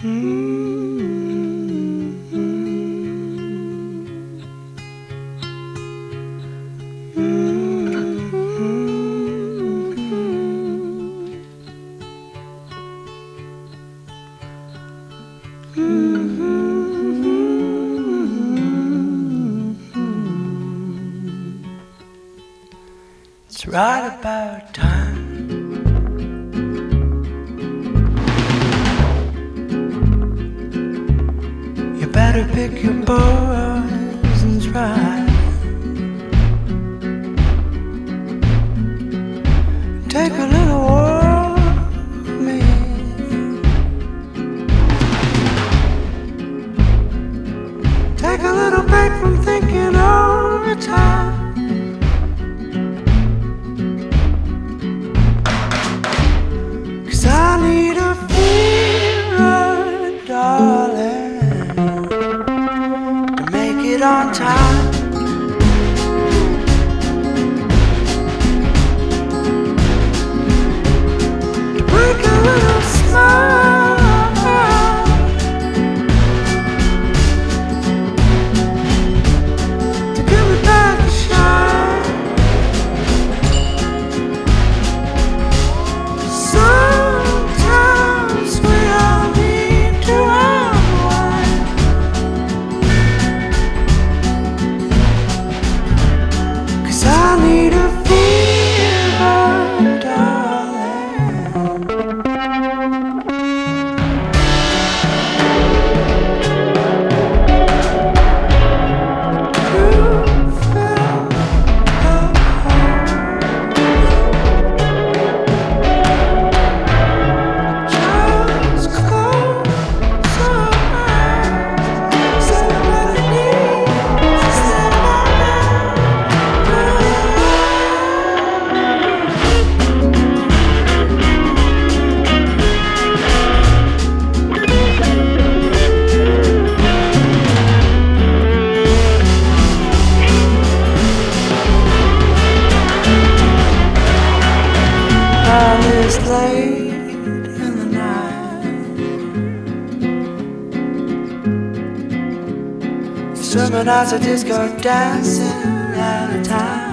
It's right about time. You better pick your poisons right. Take a little walk with me. Take a little break from thinking all the time. I need a feeling, darling, to make it on time. To break a little smile, to give me back a shine. I need a feeling, darling, to feel just close your eyes. Somebody needs somebody. It's late in the night. Summer nights are disco dancing out of time.